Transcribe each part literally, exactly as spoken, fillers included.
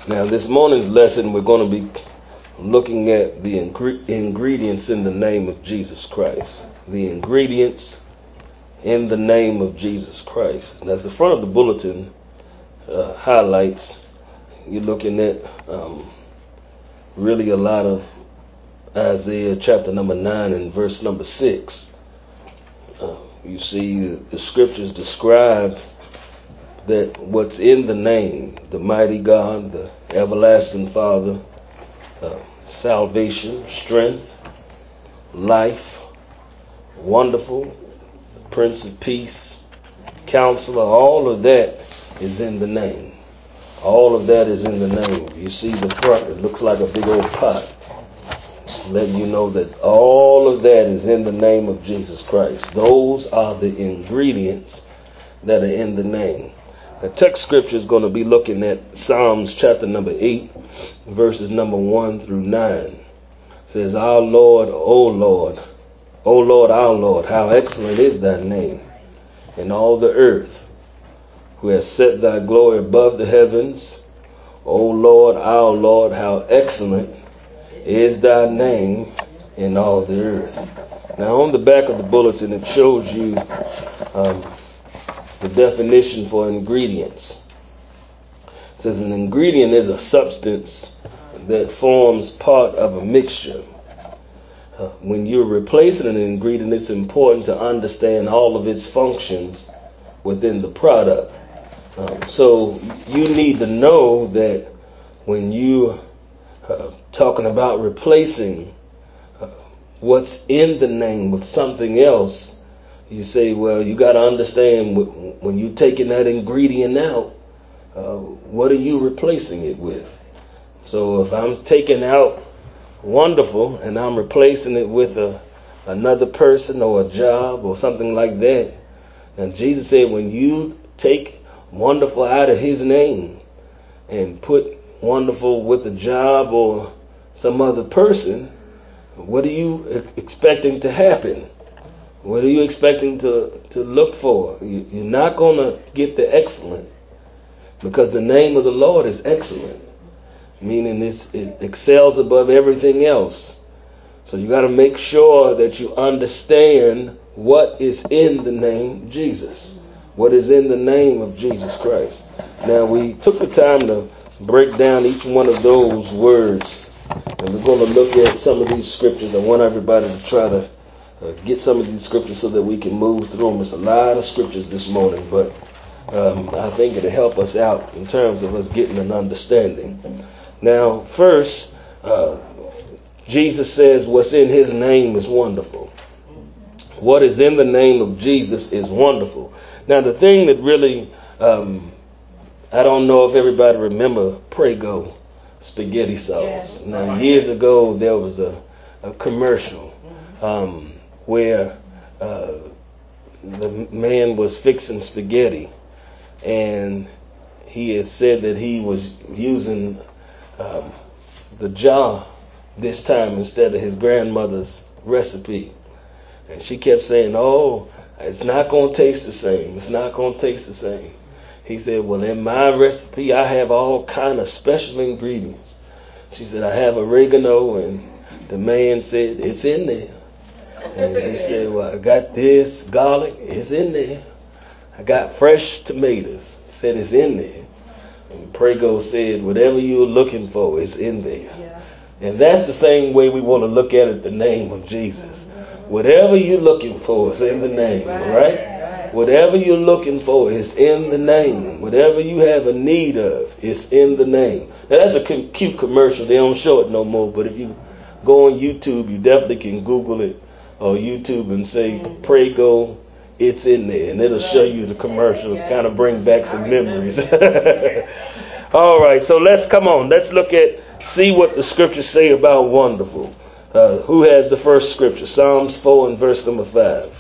Now, this morning's lesson, we're going to be looking at the ingre- ingredients in the name of Jesus Christ. The ingredients in the name of Jesus Christ. And as the front of the bulletin uh, highlights, you're looking at um, really a lot of Isaiah chapter number nine and verse number six. Uh, you see the scriptures describe that what's in the name, the mighty God, the everlasting Father, uh, salvation, strength, life, wonderful, Prince of Peace, Counselor, all of that is in the name. All of that is in the name. You see the front, it looks like a big old pot. Letting you know that all of that is in the name of Jesus Christ. Those are the ingredients that are in the name. The text scripture is going to be looking at Psalms chapter number eight, verses number one through nine. It says, Our Lord, O Lord, O Lord, our Lord, how excellent is thy name in all the earth, who has set thy glory above the heavens. O Lord, our Lord, how excellent is thy name in all the earth. Now, on the back of the bulletin, it shows you um, the definition for ingredients. It says an ingredient is a substance that forms part of a mixture. Uh, when you're replacing an ingredient, it's important to understand all of its functions within the product. Um, so you need to know that when you uh, talking about replacing uh, what's in the name with something else, you say, well, you got to understand when you're taking that ingredient out, uh, what are you replacing it with? So if I'm taking out wonderful and I'm replacing it with a, another person or a job or something like that, and Jesus said when you take wonderful out of his name and put wonderful with a job or some other person, what are you expecting to happen? What are you expecting to, to look for? You, you're not going to get the excellent, because the name of the Lord is excellent, meaning it's, it excels above everything else. So you got to make sure that you understand what is in the name Jesus, what is in the name of Jesus Christ. Now, we took the time to break down each one of those words, and we're going to look at some of these scriptures. I want everybody to try to Uh, get some of these scriptures so that we can move through them. It's a lot of scriptures this morning, but um, I think it'll help us out in terms of us getting an understanding. Now, first, uh, Jesus says what's in his name is wonderful. What is in the name of Jesus is wonderful. Now, the thing that really, um, I don't know if everybody remember Prego spaghetti sauce. Now, years ago, there was a, a commercial Um, where uh, the man was fixing spaghetti, and he had said that he was using um, the jar this time instead of his grandmother's recipe. And she kept saying, oh, it's not going to taste the same. It's not going to taste the same. He said, well, in my recipe, I have all kind of special ingredients. She said, I have oregano, and the man said, it's in there. And he said, well, I got this garlic, it's in there. I got fresh tomatoes, said it's in there. And Prego said, whatever you're looking for is in there. Yeah. And that's the same way we want to look at it, the name of Jesus. Whatever you're looking for is in the name, right? Whatever you're looking for is in the name. Whatever you have a need of is in the name. Now, that's a cute commercial. They don't show it no more, but if you go on YouTube, you definitely can Google it or YouTube and say Prego, it's in there, and it'll show you the commercial, kind of bring back some memories. All right, so let's come on. Let's look at, see what the scriptures say about wonderful. Uh, who has the first scripture? Psalms four and verse number five.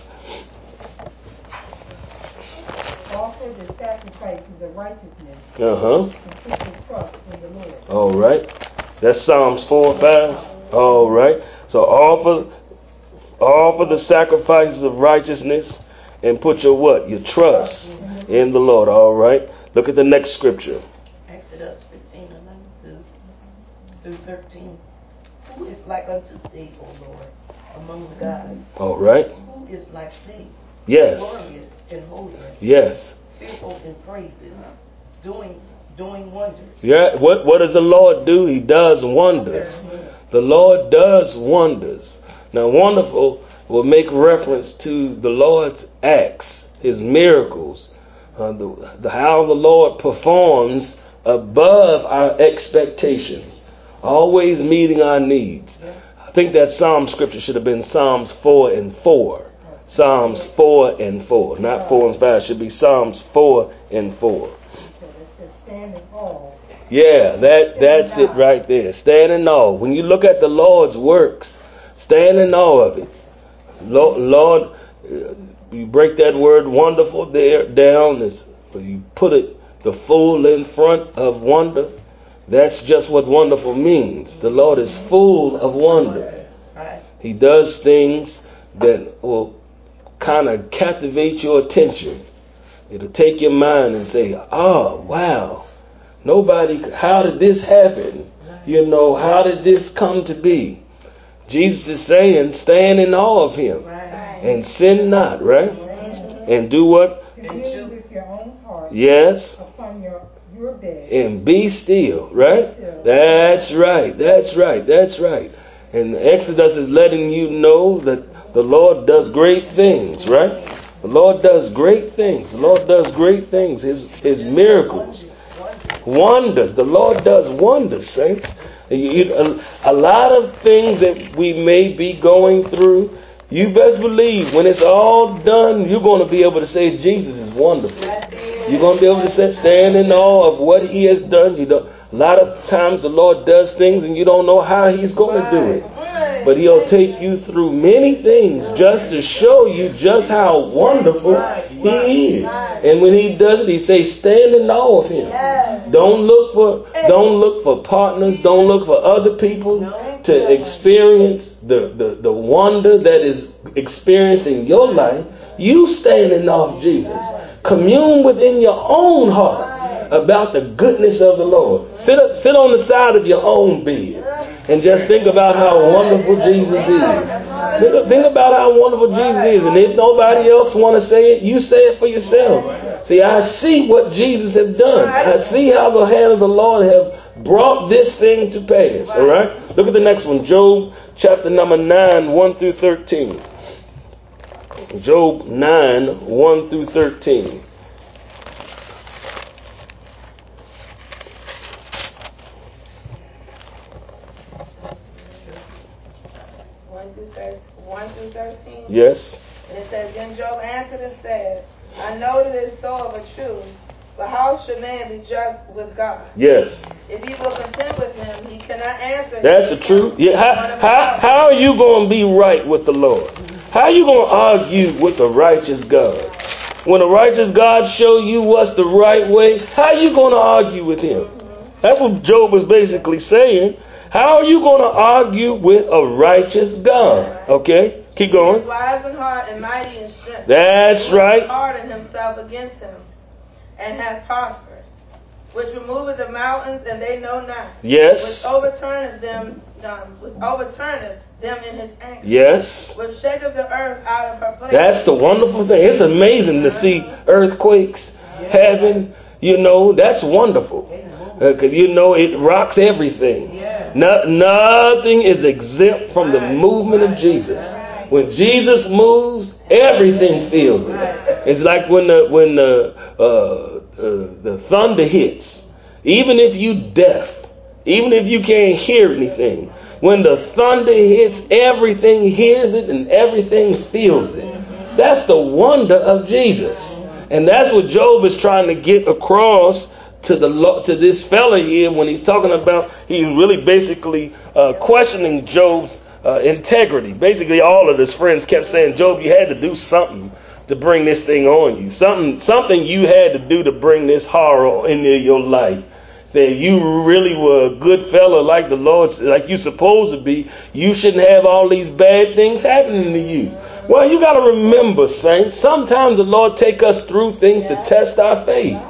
Offer the sacrifices of righteousness. Uh-huh. And put your trust in the Lord. All right. That's Psalms four and five. All right. So offer Offer the sacrifices of righteousness and put your what? Your trust in the Lord. All right. Look at the next scripture. Exodus fifteen fifteen, eleven through, through thirteen. Who is like unto thee, O Lord, among the gods? All right. Who is like thee? Yes. Glorious in holiness. Yes. Fearful in praises. Doing doing wonders. Yeah. What what does the Lord do? He does wonders. The Lord does wonders. Now, wonderful will make reference to the Lord's acts, His miracles, uh, the, the how the Lord performs above our expectations, always meeting our needs. I think that Psalm scripture should have been Psalms four and four. Psalms four and four, not four and five. It should be Psalms four and four. Yeah, that that's it right there. Stand in awe. When you look at the Lord's works, stand in awe of it. Lord, Lord you break that word wonderful there down. As you put it, the full in front of wonder. That's just what wonderful means. The Lord is full of wonder. He does things that will kind of captivate your attention. It'll take your mind and say, oh, wow. Nobody, how did this happen? You know, how did this come to be? Jesus is saying, stand in awe of Him and sin not, right? And do what? Begin with your own heart. Yes. Upon your, your bed. And be still, right? That's right. That's right. That's right. And Exodus is letting you know that the Lord does great things, right? The Lord does great things. The Lord does great things. His His miracles. Wonders. The Lord does wonders, saints. A, a lot of things that we may be going through, you best believe when it's all done, you're going to be able to say Jesus is wonderful. You're going to be able to say, stand in awe of what He has done. You know, a lot of times the Lord does things and you don't know how He's going to do it. But He'll take you through many things just to show you just how wonderful He is. And when He does it, He says, stand in awe of Him. Don't look for don't look for partners. Don't look for other people to experience the, the, the wonder that is experienced in your life. You stand in awe of Jesus. Commune within your own heart about the goodness of the Lord. Sit up, sit on the side of your own bed and just think about how wonderful Jesus is. Think, think about how wonderful Jesus is. And if nobody else want to say it, you say it for yourself. See, I see what Jesus has done. I see how the hands of the Lord have brought this thing to pass. All right? Look at the next one. Job chapter number nine, one through thirteen. Job nine, one through thirteen. one through thirteen? Yes. And it says, then Job answered and said, I know that it is so of a truth, but how should man be just with God? Yes. If he will contend with Him, he cannot answer. That's the truth. Yeah. How, how, how are you going to be right with the Lord? How are you going to argue with a righteous God? When a righteous God show you what's the right way, how are you going to argue with Him? That's what Job was basically saying. How are you going to argue with a righteous God? Okay, keep going. He is wise in heart and mighty in strength. That's right. Hardened himself against Him, and hath prospered. Which removeth the mountains, and they know not. Yes. Which overturneth them, um, which overturneth them in His anger. Yes. Which shaketh the earth out of her place. That's the wonderful thing. It's amazing to see earthquakes, heaven. You know, that's wonderful. Because, uh, you know, it rocks everything. No, nothing is exempt from the movement of Jesus. When Jesus moves, everything feels it. It's like when the when the uh, uh, the thunder hits. Even if you deaf, even if you can't hear anything, when the thunder hits, everything hears it and everything feels it. That's the wonder of Jesus. And that's what Job is trying to get across to the to this fella here when he's talking about, he's really basically uh, questioning Job's uh, integrity. Basically, all of his friends kept saying, Job, you had to do something to bring this thing on you. Something, something you had to do to bring this horror into your life. Say, you really were a good fella like the Lord, like you're supposed to be. You shouldn't have all these bad things happening to you. Well, you got to remember, saints, sometimes the Lord take us through things to test our faith.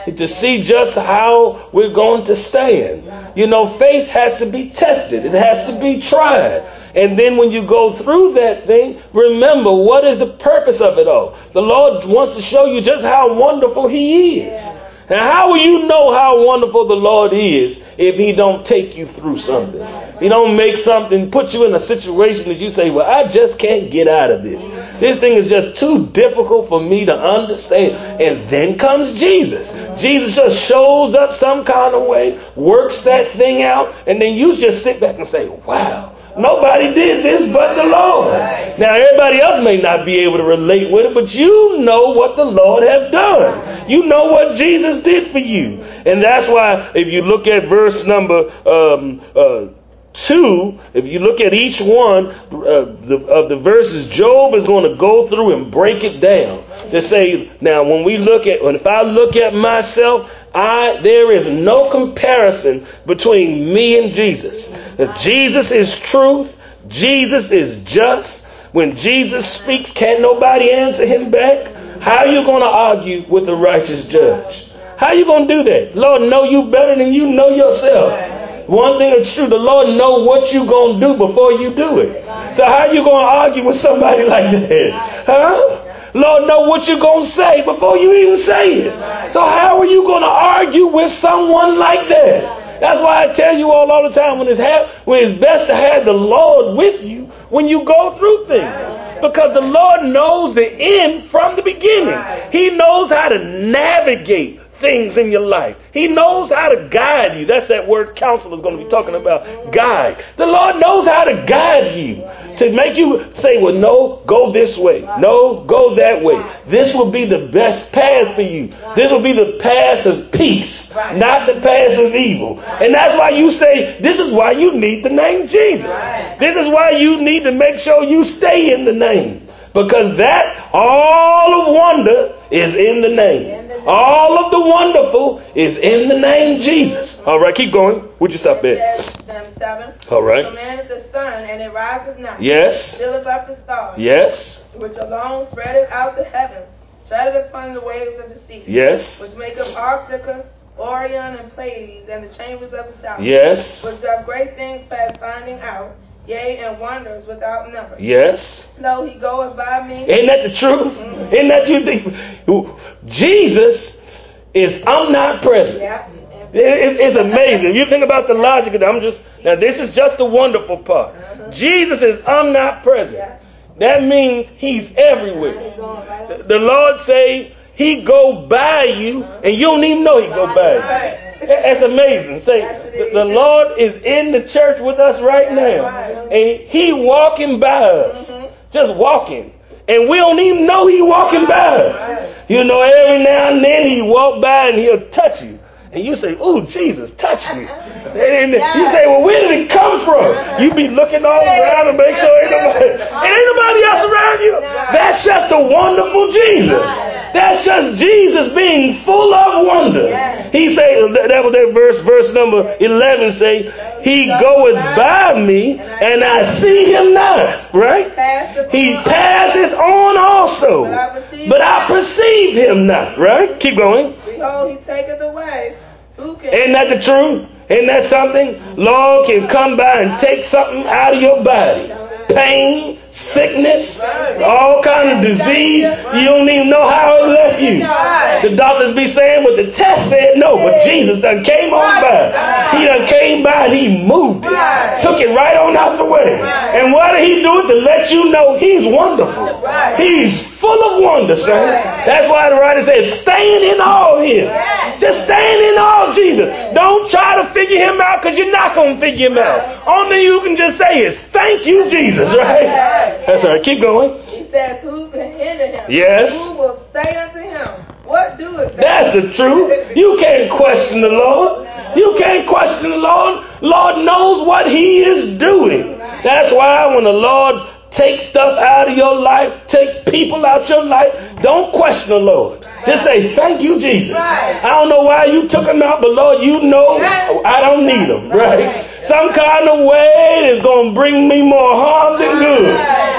to see just how we're going to stand. You know, faith has to be tested. It has to be tried. And then when you go through that thing, remember, what is the purpose of it all? The Lord wants to show you just how wonderful he is. And how will you know how wonderful the Lord is if he don't take you through something? He don't make something, put you in a situation that you say, well, I just can't get out of this. This thing is just too difficult for me to understand. And then comes Jesus. Jesus just shows up some kind of way, works that thing out, and then you just sit back and say, wow. Nobody did this but the Lord. Now, everybody else may not be able to relate with it, but you know what the Lord has done. You know what Jesus did for you. And that's why if you look at verse number um, uh, two, if you look at each one uh, the, of the verses, Job is going to go through and break it down. To say, now, when we look at, when if I look at myself, I, there is no comparison between me and Jesus. If Jesus is truth, Jesus is just. When Jesus speaks, can't nobody answer him back. How are you going to argue with a righteous judge? How are you going to do that? Lord know you better than you know yourself. One thing is true, the Lord know what you going to do before you do it. So how are you going to argue with somebody like that? Huh? Lord know what you're going to say before you even say it. So how are you going to argue with someone like that? That's why I tell you all all the time when it's, ha- when it's best to have the Lord with you when you go through things. Because the Lord knows the end from the beginning. He knows how to navigate things in your life. He knows how to guide you. That's that word counselor is going to be talking about, guide. The Lord knows how to guide you to make you say, well, no, go this way. No, go that way. This will be the best path for you. This will be the path of peace, not the path of evil. And that's why you say, this is why you need the name Jesus. This is why you need to make sure you stay in the name. Because that, all of wonder is in the name. All of the wonderful is in the name Jesus. All right, keep going. Would you stop there? Seven. All right. Commanded the sun, and it rises not. Yes. Filleth up the stars. Yes. Which alone spreadeth out the heavens, shattered upon the waves of the sea. Yes. Which make up Arcturus, Orion, and Pleiades, and the chambers of the south. Yes. Which doth great things past finding out, yea, and wonders without number. Yes. Lo, he goeth by me. Ain't that the truth? Mm-hmm. Ain't that you think? Jesus is omnipresent. Yeah. It, it, it's amazing. You think about the logic of it. I'm just now. This is just the wonderful part. Uh-huh. Jesus is omnipresent. Yeah. That means he's everywhere. Right. The, the Lord say he go by you, and you don't even know he go by you. Right. That's amazing. Say the, the Lord is in the church with us right now, and he walking by us, mm-hmm. just walking. And we don't even know he walking by us. You know, every now and then he walk by and he'll touch you. And you say, ooh, Jesus, touch me. And you say, well, where did it come from? You be looking all around and make sure ain't nobody, ain't nobody else around you. That's just a wonderful Jesus. That's just Jesus being full of wonder. He say, that was that verse, verse number eleven say, he goeth by me and I see him not. Right? He passeth on also, but I perceive him not. Right? Keep going. Behold, he taketh away. Ain't that the truth? Ain't that something? Lord can come by and take something out of your body. Pain, sickness, all kind of disease. You don't even know how it left you. The doctors be saying, but the test said no. But Jesus done came on by. He done came by and he moved it. Took it right on out the way. And why did he do it? To let you know he's wonderful. He's full of wonder, saints. That's why the writer says, stand in awe of him. Just stand in awe of Jesus. Don't try to figure him out, because you're not going to figure him out. Only thing you can just say is, thank you, Jesus, right? That's all right. Keep going. He says, who can hinder him? Yes. Who will say unto him, what doeth thou? That's the truth. You can't question the Lord. You can't question the Lord. Lord knows what he is doing. That's why when the Lord take stuff out of your life, take people out your life, don't question the Lord. Just say, thank you, Jesus. I don't know why you took him out, but Lord, you know I don't need him, right? Some kind of way is going to bring me more harm than good.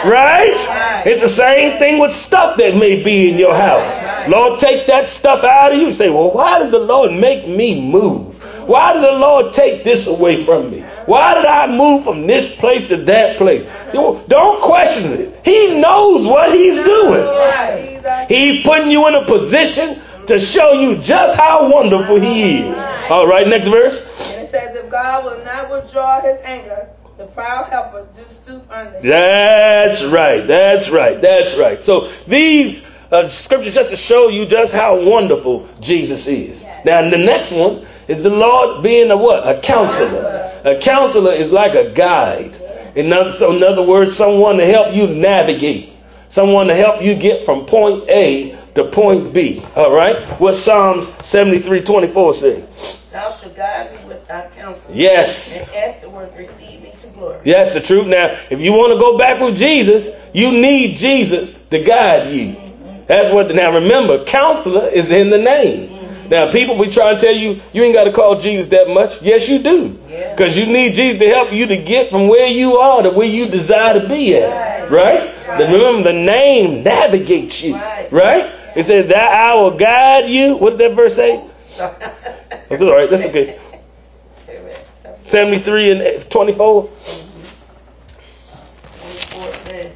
Right? It's the same thing with stuff that may be in your house. Lord, take that stuff out of you. Say, well, why did the Lord make me move? Why did the Lord take this away from me? Why did I move from this place to that place? Don't question it. He knows what he's doing. He's putting you in a position to show you just how wonderful he is. All right, next verse. And it says, if God will not withdraw his anger, the proud helpers do stoop under. That's right. That's right. That's right. So these uh, scriptures just to show you just how wonderful Jesus is. Now, the next one is the Lord being a what? A counselor. A counselor is like a guide. In other, so in other words, someone to help you navigate. Someone to help you get from point A to point B. All right? What Psalms seventy-three twenty-four say? Thou shalt guide me with thy counsel. Yes. And afterward receive me to glory. Yes, the truth. Now, if you want to go back with Jesus, you need Jesus to guide you. That's what. Now, remember, counselor is in the name. Now, people, we try to tell you, you ain't got to call Jesus that much. Yes, you do. Because you need Jesus to help you to get from where you are to where you desire to be at. Right? Right. Remember, the name navigates you. Right? right? It says that I will guide you. What does that verse say? That's all right. That's okay. seventy-three and twenty-four. twenty-four says,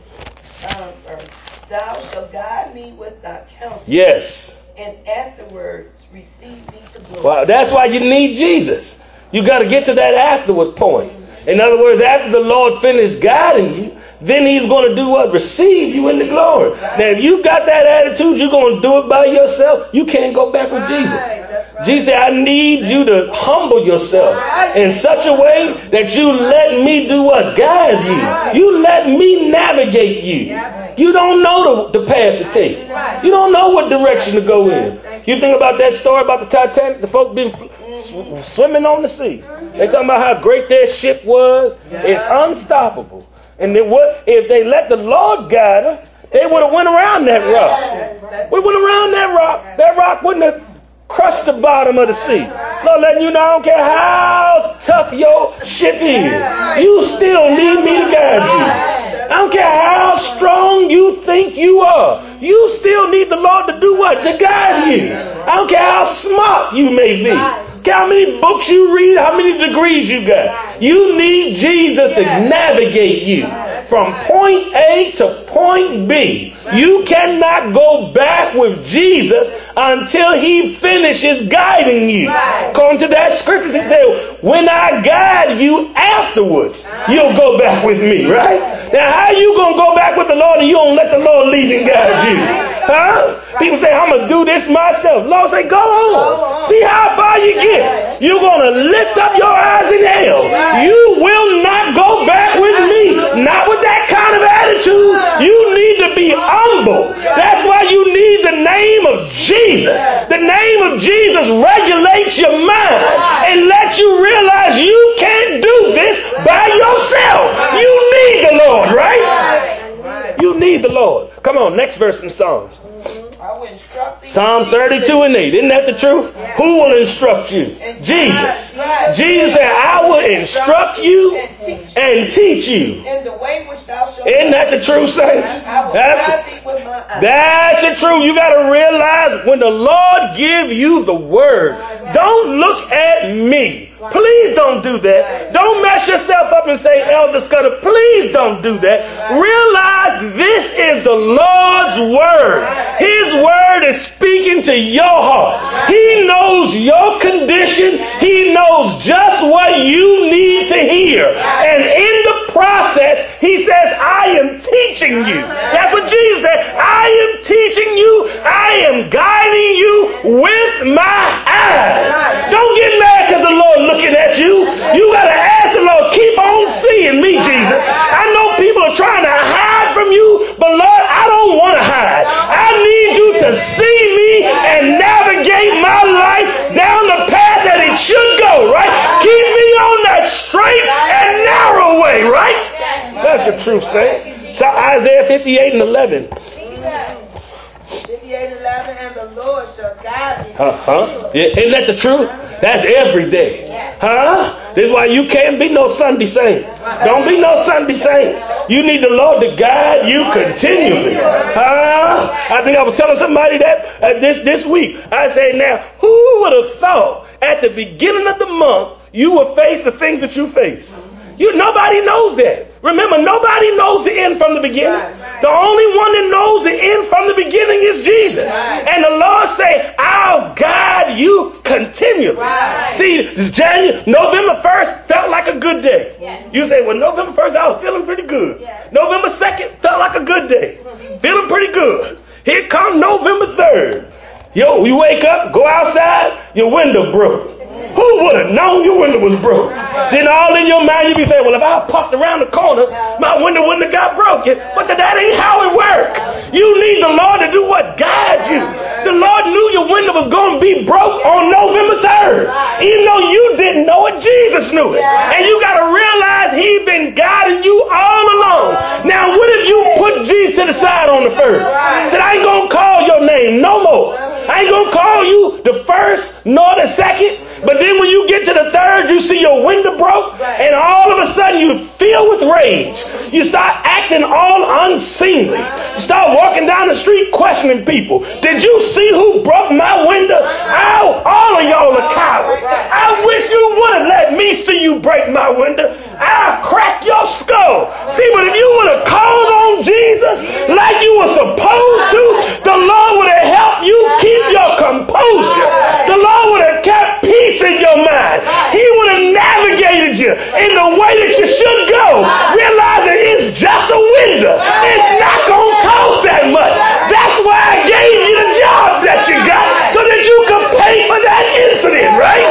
thou shalt guide me with thy counsel. Yes. And afterwards receive me to glory. Wow, that's why you need Jesus. You got to get to that afterward point. In other words, after the Lord finished guiding you, then he's going to do what? Receive you in the glory. Now, if you got that attitude, you're going to do it by yourself. You can't go back with Jesus. Jesus said, I need you to humble yourself in such a way that you let me do what? Guide you. You let me navigate you. You don't know the, the path to take. You don't know what direction to go in. You think about that story about the Titanic, the folk been sw- swimming on the sea. They talking about how great their ship was. It's unstoppable. And then what if they let the Lord guide them? They would have went around that rock. We went around that rock. That rock wouldn't have crushed the bottom of the sea. Lord, letting you know, I don't care how tough your ship is. You still need me to guide you. I don't care how strong you think you are. You still need the Lord to do what? To guide you. I don't care how smart you may be. How many books you read, how many degrees you got. You need Jesus to navigate you from point A to point B. You cannot go back with Jesus until he finishes guiding you. According to that scripture, he said, when I guide you afterwards, you'll go back with me, right? Now, how you going to go back with the Lord and you don't let the Lord lead and guide you? Huh? People say, I'm going to do this myself. Lord say, go on. See how far you get. You're going to lift up your eyes in hell. You will not go back with me. Not with that kind of attitude. You need to be humble. That's why you need the name of Jesus. The name of Jesus regulates your mind and lets you realize you can't do this by yourself. You need the Lord, right? You need the Lord. Come on, next verse in Psalms. Psalms thirty-two and eight. Isn't that the truth? Who will instruct you? Jesus. Jesus said, I will instruct you and teach you. Isn't that the truth, saints? That's, that's the truth. You got to realize when the Lord give you the word, don't look at me. Please don't do that. Don't mess yourself up and say, Elder Scudder, please don't do that. Realize this is the Lord's word. His word is speaking to your heart. He knows your condition. He knows just what you need to hear. And in the process, he says, I am teaching you. That's what Jesus said. I am teaching you. I am guiding you with my eyes. Don't get mad because the Lord looking at you. You got to ask the Lord, keep on seeing me, Jesus. I know people are trying to hide from you, but Lord, I don't want to hide. I need you to see me and navigate my life down the path that it should go, right? Keep me on that straight and narrow way, right? That's the truth, saints. So Isaiah fifty-eight and eleven. fifty-eight eleven, and the Lord shall guide me. Uh-huh. Yeah, isn't that the truth? That's every day. Huh? This is why you can't be no Sunday saint. Don't be no Sunday saint. You need the Lord to guide you continually. Huh? I think I was telling somebody that uh, this, this week. I say now, who would have thought at the beginning of the month you would face the things that you face? You, nobody knows that. Remember, nobody knows the end from the beginning. Right, right. The only one that knows the end from the beginning is Jesus. Right. And the Lord say, I'll guide you continually. Right. See, January, November first felt like a good day. Yes. You say, well, November first, I was feeling pretty good. Yes. November second felt like a good day. Feeling pretty good. Here comes November third. Yo, you wake up, go outside, your window broke. Who would have known your window was broke? Then all in your mind you be saying, well, if I popped around the corner, my window wouldn't have got broken. But that ain't how it works. You need the Lord to do what? Guide you. The Lord knew your window was going to be broke on November third. Even though you didn't know it, Jesus knew it. And you got to realize He's been guiding you all along. Now, what if you put Jesus to the side on the first? Said, I ain't going to call your name no more. I ain't going to call you the first nor the second. But then when you get to the third, you see your window broke, and all of a sudden you feel with rage. You start acting all unseemly. You start walking down the street questioning people. Did you see who broke my window? Ow, all of y'all are cowards. I wish you would have let me see you break my window. I'll crack your skull. See, but if you would have called on Jesus like you were supposed to, the Lord would have helped you keep your composure. The Lord would have kept peace in your mind. He would have navigated you in the way that you should go, realizing it's just a window. It's not going to cost that much. That's why I gave you the job that you got, so that you could pay for that incident, right?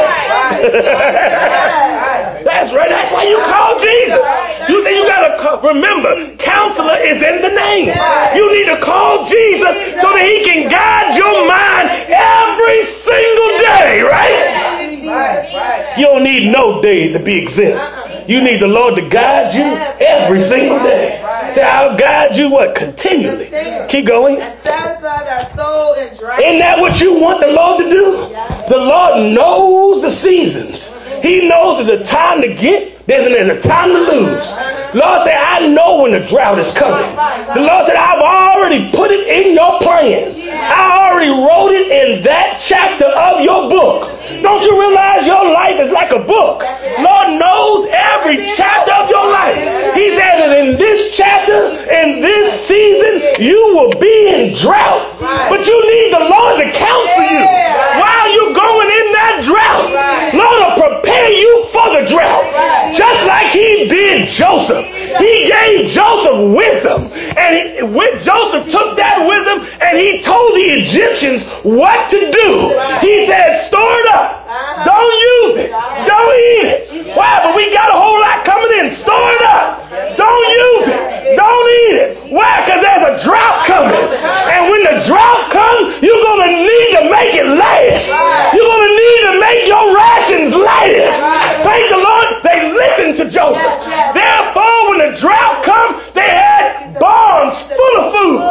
That's right. That's why you call Jesus. You say you got to call. Remember, counselor is in the name. You need to call Jesus so that He can guide your mind every single day, right? You don't need no day to be exempt. You need the Lord to guide you every single day. Say, I'll guide you what? Continually. Keep going. And satisfy thy soul in dry. Isn't that what you want the Lord to do? The Lord knows the seasons. He knows there's a time to get, there's a time to lose. Lord said, I know when the drought is coming. The Lord said, I've already put it in your plans. I already wrote it in that chapter of your book. Don't you realize your life is like a book? Lord knows every chapter of your life. He said that in this chapter, in this season, you will be in drought. But you need the Lord to counsel you while you're going in that drought. Lord will prepare you for the drought. Just like He did Joseph. He gave Joseph wisdom. And he, with Joseph took that wisdom and he told the Egyptians what to do. He said, store it up. Don't use it. Don't eat it. Why? But we got a whole lot coming in. Store it up. Don't use it. Don't eat it. Why? Because there's a drought coming. And when the drought comes, you're going to need to make it last. You're going to need to make your rations last. Thank the Lord. They listened to Joseph. Therefore, when the drought comes, they had barns full of food.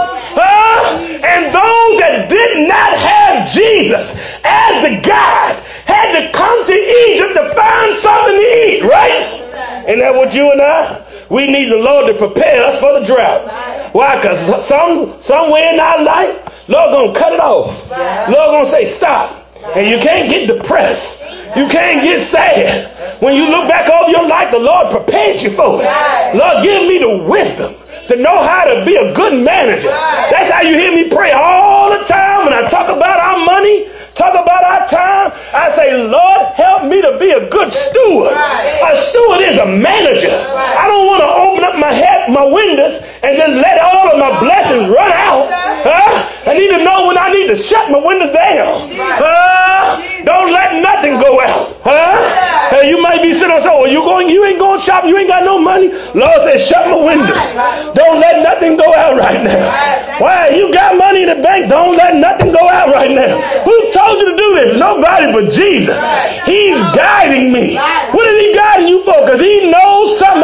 Uh, and those that did not have Jesus as the guide had to come to Egypt to find something to eat, right? Isn't that what you and I? We need the Lord to prepare us for the drought. Why? Because some, somewhere in our life, Lord going to cut it off. Lord going to say, stop. And you can't get depressed. You can't get sad. When you look back over your life, the Lord prepared you for it. Lord, give me the wisdom to know how to be a good manager. That's how you hear me pray all the time when I talk about our money, talk about our time. I say, Lord, help me to be a good steward. A steward is a manager. I don't want to open up my head, my windows, and just let all of my blessings run out. Huh? I need to know when I need to shut my windows down. Huh? Don't let nothing go out. Huh? Hey, you might be sitting there saying, well, you going, you ain't going shopping, you ain't got no money. Lord says, shut my windows. Don't let nothing go out right now. Why? You got money in the bank. Don't let nothing go out right now. Who told you to do this? Nobody but Jesus. He's guiding me. What is He guiding you for? Because He knows something I do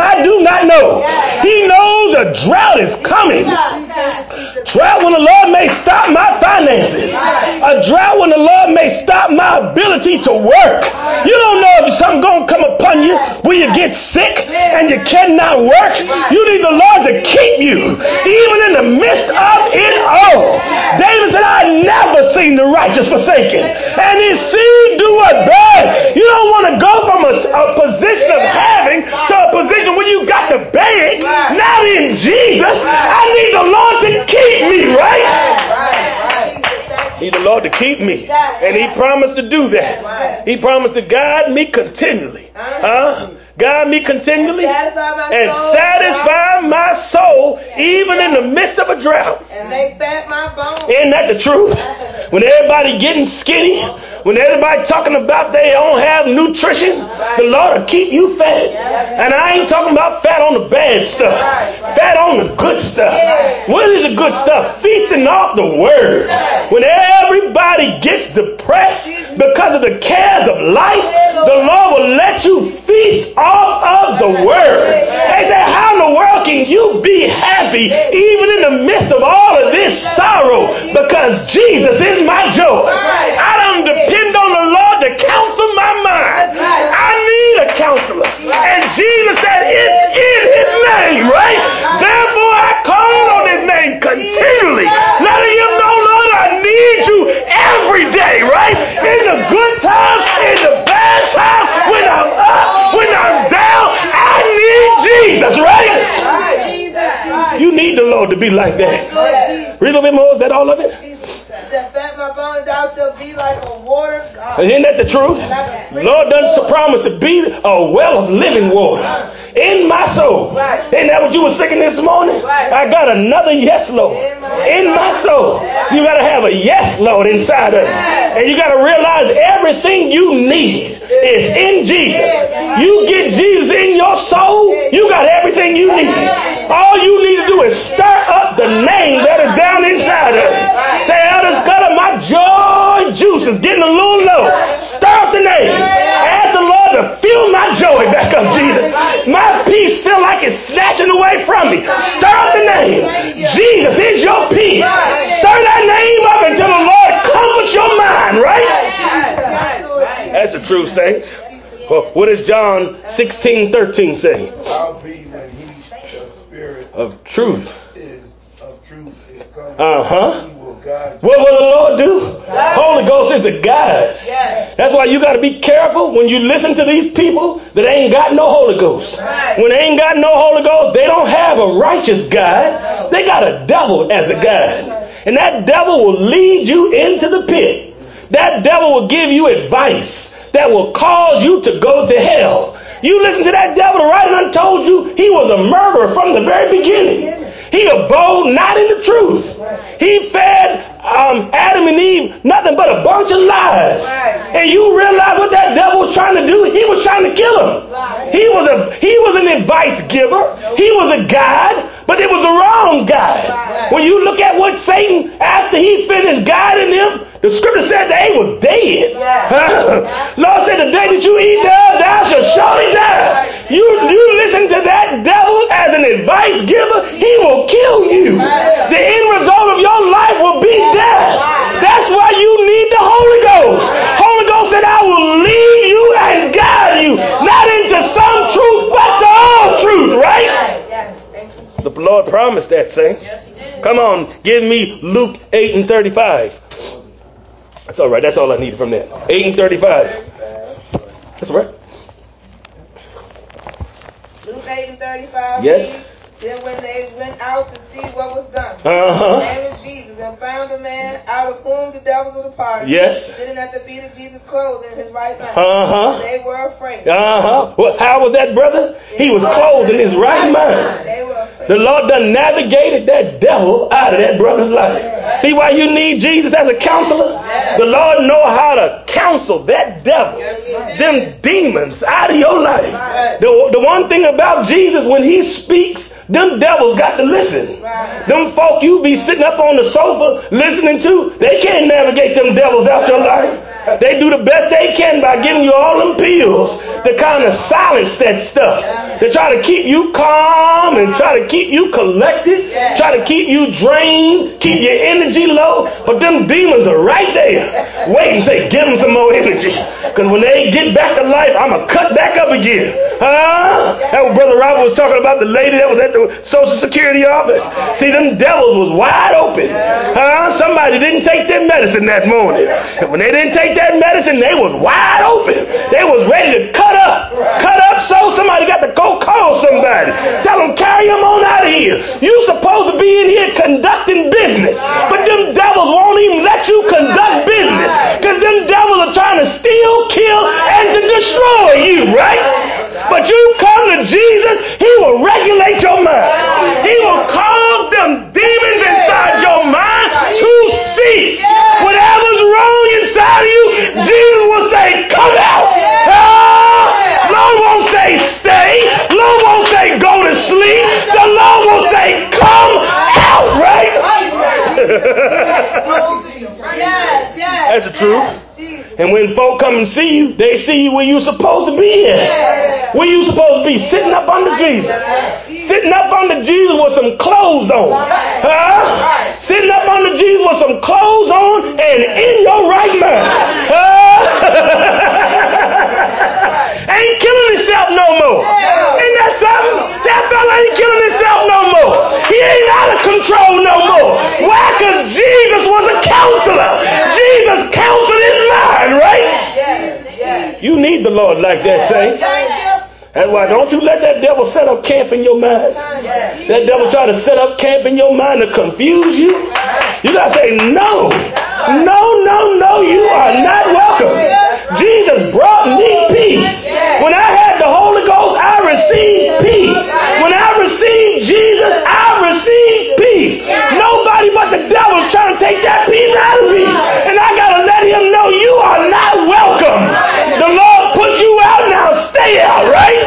not know. He knows a drought is coming. Drought when the Lord may stop my finances. A drought when the Lord may stop my ability to work. You don't know if something's going to come upon you when you get sick and you cannot work. You need the Lord to keep you even in the midst of it all. David said, I never seen the righteous forsaken and his seed do what bad. You don't want to go from a, a position of having to a position where you got to beg. Not in Jesus. I need the Lord to keep me, right? Need the Lord to keep me. And he promised to do that. He promised to guide me continually. Huh? Guide me continually and satisfy my soul even in the midst of a drought. And make fat my bones. Isn't that the truth? When everybody getting skinny, when everybody talking about they don't have nutrition, the Lord will keep you fat. And I ain't talking about fat on the bad stuff. Fat on the good stuff. What is the good stuff? Feasting off the word. When everybody gets depressed because of the cares of life, the Lord will let you feast off of the word. They say, how in the world can you be happy even in the midst of all of this sorrow? Because Jesus is my joy. I don't depend on the Lord to counsel my mind. I need a counselor. And Jesus said, it's in his name, right? Therefore I call on his name continually, letting him know, Lord, I need you every day, right? In the good times, in the bad times, when I'm up, when I'm down, I need Jesus, right? You need the Lord to be like that. Read a little bit more. Is that all of it? That fat my bones, thou shalt be like a water. Isn't that the truth? Lord doesn't promise to be a well of living water in my soul. Isn't that what you were singing this morning? I got another yes, Lord, in my soul. You got to have a yes, Lord, inside of you. And you got to realize everything you need is in Jesus. You get Jesus in your soul, you got everything you need. All you need to do is stir up the name that is down inside of you. Say, Elder Scudder, my joy juice is getting a little low. Stir up the name. Ask the Lord to fill my joy back up, Jesus. My peace feel like it's snatching away from me. Stir up the name. Jesus is your peace. Stir that name up until the Lord comforts your mind, right? That's the truth, saints. Well, what does John sixteen thirteen say? I'll be when he, the spirit of truth. is of truth is come. Uh-huh. He will guide you. What will the Lord do? Holy Ghost is the guide. That's why you got to be careful when you listen to these people that ain't got no Holy Ghost. When they ain't got no Holy Ghost, they don't have a righteous guide. They got a devil as a guide. And that devil will lead you into the pit. That devil will give you advice that will cause you to go to hell. You listen to that devil, right? And I told you he was a murderer from the very beginning. He abode not in the truth. He fed um, Adam and Eve nothing but a bunch of lies. And you realize what that devil was trying to do? He was trying to kill him. He was a he was an advice giver. He was a guide, but it was the wrong guide. When you look at what Satan, after he finished guiding them, the scripture said they was dead. Lord said, the day that you eat thereof, thou shalt surely die. You, you listen to that devil as an advice giver, he will kill you. The end result of your life will be death. That's why you need the Holy Ghost. Holy Ghost said, I will lead you and guide you, not into some truth, but to all truth, right? The Lord promised that, saints. Come on, give me Luke eight and thirty-five. That's all right. That's all I needed from that. eight and thirty-five. That's all right. Luke eight and thirty-five. Yes. Then when they went out to see what was done, Uh-huh. the name of Jesus, and found a man out of whom the devils were departed, Yes. sitting at the feet of Jesus, clothed in his right mind. Uh-huh. They were afraid. Uh-huh. Well, how was that, brother? He was clothed in his right mind. They were afraid. The Lord done navigated that devil out of that brother's life. See why you need Jesus as a counselor? The Lord know how to counsel that devil, them demons out of your life. The, the one thing about Jesus, when he speaks, them devils got to listen. Them folk you be sitting up on the sofa listening to, they can't navigate them devils out your life. They do the best they can by giving you all them pills to kind of silence that stuff. To try to keep you calm and try to keep you collected, try to keep you drained, keep your energy low. But them demons are right there waiting to say, give them some more energy. Because when they get back to life, I'm going to cut back up again. Huh? That was Brother Robert was talking about, the lady that was at the Social Security office. See, them devils was wide open. Huh? Somebody didn't take their medicine that morning. And when they didn't take that medicine, they was wide open. They was ready to cut up. Cut up so somebody got to go call somebody. Tell them, carry them on out of here. You supposed to be in here conducting business. But them devils won't even let you conduct business. Because them devils are trying to steal, kill, and to destroy you, right? But you come to Jesus, he will regulate your mind. He will cause them demons inside your mind to cease. Whatever's wrong inside of you, Jesus will say, come out. Ah, Lord won't say stay. Lord won't say go to sleep. The Lord will say come out, right? That's the truth. And when folk come and see you, they see you where you're supposed to be at. Where you supposed to be, sitting up under Jesus. Sitting up under Jesus with some clothes on. Huh? Sitting up under Jesus with some clothes on and in your right mind. Huh? Ain't killing himself no more. Ain't that something? That fella ain't killing himself no more. He ain't out of control no more. Why? Because Jesus was a counselor. Jesus counseled his mind, right? You need the Lord like that, saints. That's why don't you let that devil set up camp in your mind. That devil try to set up camp in your mind to confuse you. You got to say, no. No, no, no, you are not welcome. Jesus brought me peace. When I had the Holy Ghost, I received peace. When I received Jesus, I received peace. Nobody but the devil is trying to take that peace out of me. And I got to let him know you are not welcome. The Lord put you out, now stay out, right?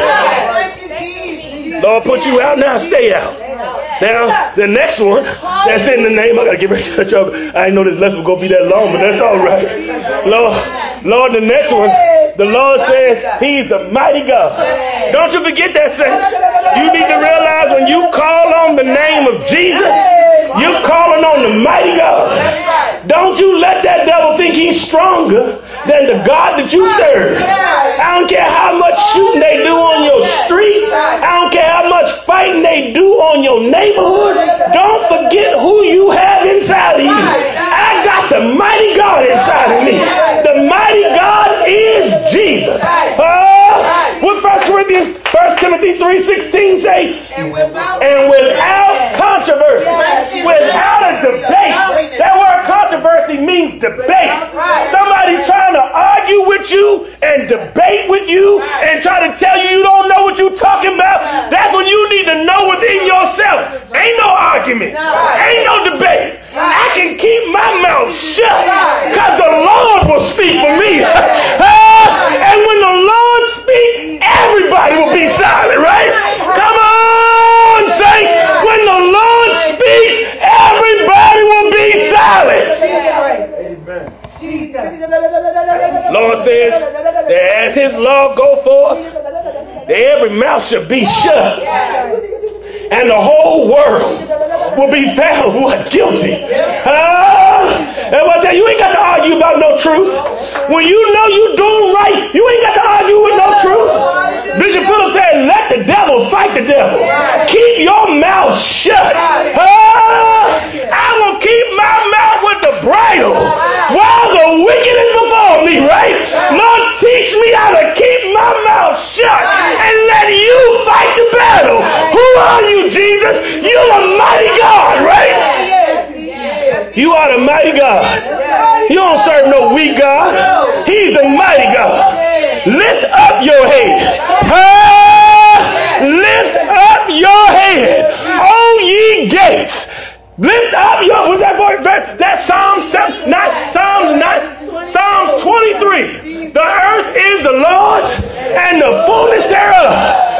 Lord put you out, now stay out. Now, the next one, that's in the name. I got to get ready to touch up. I didn't know this lesson was going to be that long, but that's all right. Lord, Lord, the next one, the Lord says he's the mighty God. Don't you forget that, saints. You need to realize when you call on the name of Jesus, you're calling on the mighty God. Don't you let that devil think he's stronger than the God that you serve. I don't care how much shooting they do on your street. I don't care how much fighting they do on your neighborhood. Don't forget who you have inside of you. I got the mighty God inside of me. The mighty God is Jesus. Uh, what First Corinthians, First Timothy three sixteen say? And without controversy, without a debate. That word controversy means debate. Somebody trying to argue with you and debate with you and try to tell you you don't know what you're talking about. That's when you need to know within yourself. Ain't no argument. Ain't no debate. I can keep my mouth shut because the Lord will speak for me. And when the Lord speaks, everybody will be silent, right? Come on, saints. When the Lord speaks, everybody will be silent. Amen. Lord says that as his law go forth, that every mouth shall be shut. And the whole world will be found what? Guilty. Ah, and what tell you, you ain't got to argue about no truth. When you know you doing right, you ain't got to argue with no truth. Bishop Phillips said, let the devil fight the devil. Keep your mouth shut. Ah, I will keep my mouth with the bridle while the wicked is before me, right? Lord, teach me how to keep my mouth shut and let you fight the battle. Who are you, Jesus? You're a mighty God, right? You are the mighty God. You don't serve no weak God. He's the mighty God. Lift up your head. Ah, lift up your head, O ye gates. Lift up your, what's that voice? That Psalms, not Psalms, not Psalms twenty-three. The earth is the Lord's and the fullness thereof.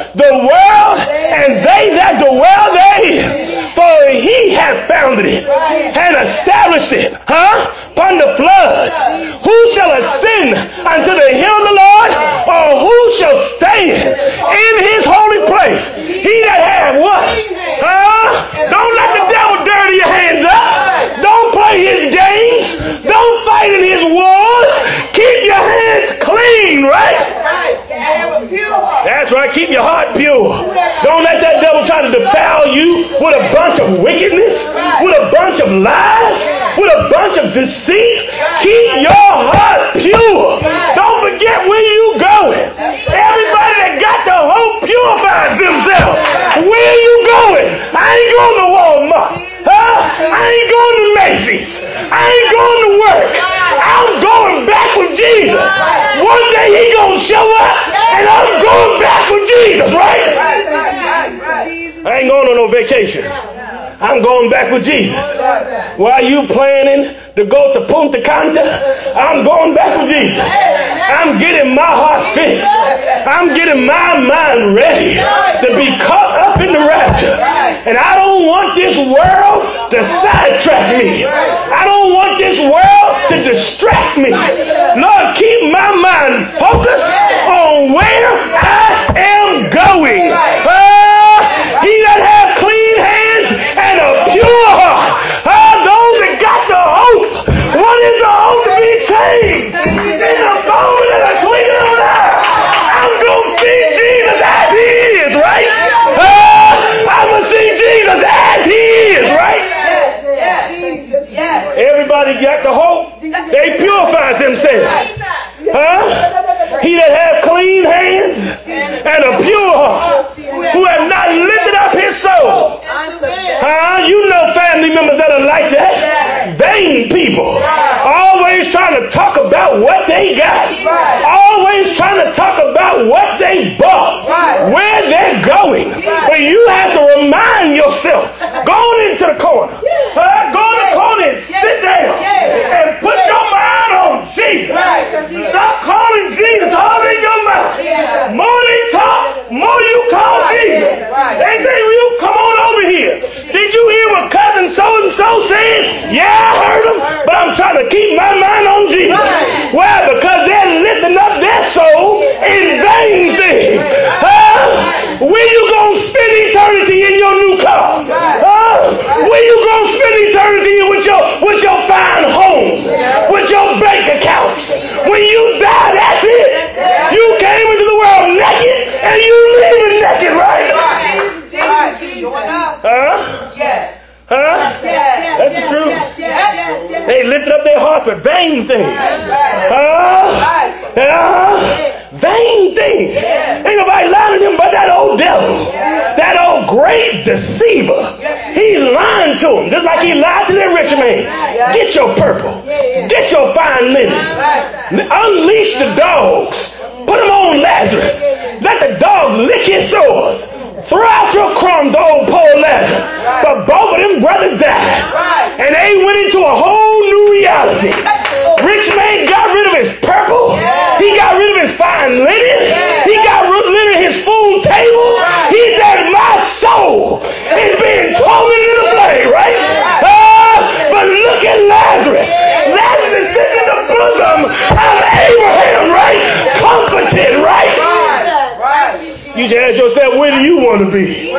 the world and they that dwell therein. For he hath founded it and established it, huh? Upon the floods. Who shall ascend unto the hill of the Lord? Or who shall stand in his holy place? He that hath what? Huh? Don't let the devil dirty your hands up. Don't play his games. Don't fight in his wars. Keep your hands clean, right? That's right. Keep your heart pure. Don't let that devil try to defile you with a bunch of wickedness, with a bunch of lies, with a bunch of deceit. Keep your heart pure. Don't forget where you going. Everybody that got the hope purifies themselves. Where are you going? I ain't going to Walmart. Huh? I ain't going to Macy's. I ain't going to work. I'm going back with Jesus. One day he gonna show up and I'm going back with Jesus, right? I ain't going on no vacation. I'm going back with Jesus. While you planning to go to Punta Cana, I'm going back with Jesus. I'm getting my heart fixed. I'm getting my mind ready to be caught up in the rapture. And I don't want this world to sidetrack me. I don't want this world to distract me. Lord, keep my mind focused on where I am going. Uh, he that hath clean hands and a pure heart. Uh, those that got the hope. What is the hope to be changed? In the bone that are clean on earth. I'm going to see Jesus as he is, right? Uh, I'm going to see Jesus as he is, right? Everybody got the hope. They purify themselves. Huh? He that hath clean hands and a pure heart, who have not lifted up his soul. Huh? You know family members that are like that. Vain people. Always trying to talk about what they got. Always trying to talk about what they bought. Where they're going. But you have to remind yourself. Go into the corner. Huh? Go in the corner and sit down. And put your mind on Jesus. Stop calling Jesus all in your mouth. More they talk, more you call Jesus. They say, well, you come on over here. Did you hear what cousin so-and-so said? Yeah, I heard him, but I'm trying to keep my mind on Jesus. Why? Because they're lifting up their soul in vain things. Huh? Where you going to spend eternity in your new car? Huh? Where you going to spend eternity with your, with your fine home? With your bank accounts? When you die, that's it. You came into the world naked and you leaving naked, right? Huh? Huh? That's the truth. They lifted up their hearts with vain things. Huh? Huh? Vain things. Ain't nobody lying to them but that old devil. That old great deceiver. He's lying to them just like he lied to that rich man. Get your purple. Get your fine linen. Unleash the dogs. Put them on Lazarus. Let the dogs lick his sores. Throw out your crumbs to old poor Lazarus. But both of them brothers died. And they went into a whole new reality. Rich man got rid of his purple. He got rid of his fine linen. He got rid of his food tables. He said, my soul is being tormented in the flame, right? Uh, but look at Lazarus. Lazarus is sitting in the bosom of Abraham, right? Comforted, right? You just ask yourself, where do you want to be?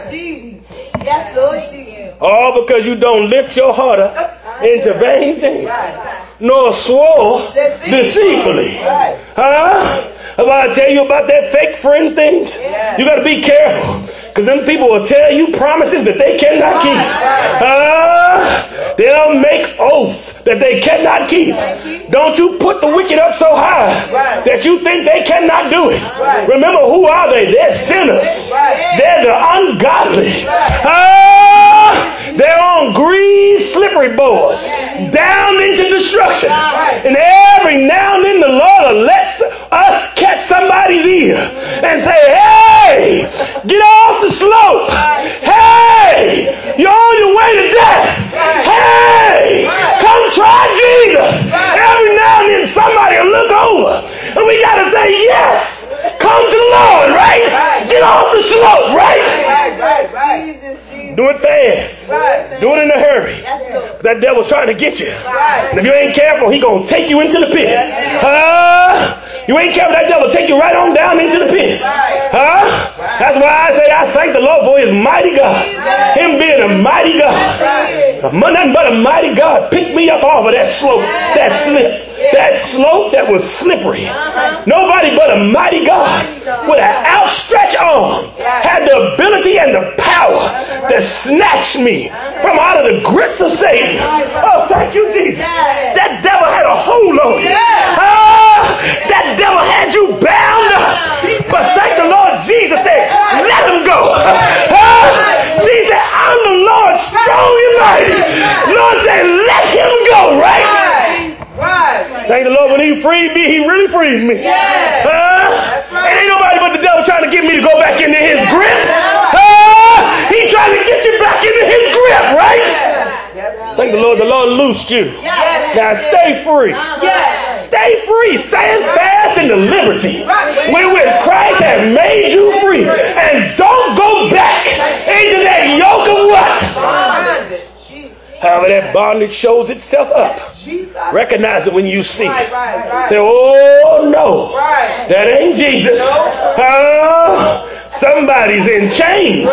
All because you don't lift your heart up into vain things, nor swore deceitfully. Huh? If I tell you about that fake friend things, you got to be careful. Because them people will tell you promises that they cannot keep. Uh, they'll make oaths that they cannot keep. Don't you put the wicked up so high that you think they cannot do it. Remember, who are they? They're sinners. They're the ungodly. Uh, they're on green slippery boards down into destruction. And every now and then the Lord lets us catch somebody's ear and say, hey, get off the slope. Hey, you're on your way to death. Hey, come try Jesus. Every now and then somebody will look over and we got to say, yes, come to the Lord, right? Do it fast. Right. Do it in a hurry. That's good. That devil's trying to get you. Right. And if you ain't careful, he gonna take you into the pit. Huh? You ain't careful, that devil take you right on down into the pit. Huh? That's why I say I thank the Lord for his mighty God. Him being a mighty God. Nothing but a mighty God picked me up off of that slope, that slip. That slope that was slippery. Nobody but a mighty God with an outstretched arm had the ability and the power to snatch me from out of the grips of Satan. Oh, thank you, Jesus. That devil had a hold on you. Ah, that devil had you bound up. But thank the Lord Jesus said, let him go. Ah, Jesus said, I'm the Lord strong and mighty. Lord said, let him go, right? Right. Thank the Lord, when he freed me, he really freed me. Yes. Huh? That's right. It ain't nobody but the devil trying to get me to go back into his grip. Huh? He trying to get you back into his grip, right? Yes. Thank the Lord, the Lord loosed you. Yes. Now stay free. Yes. Stay free. Stand fast in the liberty wherewith Christ has made you free. And don't go back into that yoke of what? However that bondage shows itself up. Recognize it when you see it. Right, right, right. Say, oh no, Right. that ain't Jesus. Uh, somebody's in chains.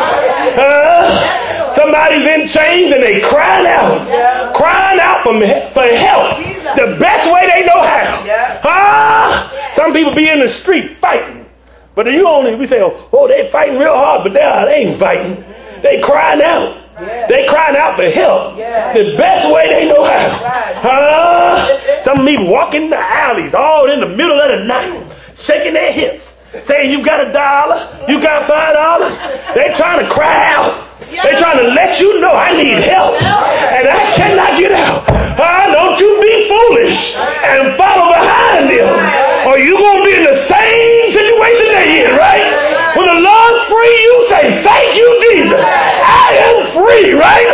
Uh, somebody's in chains and they crying out. Crying out for, for help. The best way they know how. Uh, some people be in the street fighting. But you only, we say, oh, they fighting real hard, but they, they ain't fighting. They crying out. Yeah. They crying out for help. Yeah. The best way they know how. Right. Uh, some of me walking the alleys all in the middle of the night, shaking their hips, saying you got a dollar, you got five dollars. They trying to cry out. They trying to let you know I need help and I cannot get out. Uh, don't you be foolish and follow behind them, or you gonna be in the same situation they in, right? When the Lord free you, say, thank you, Jesus. I am free, right?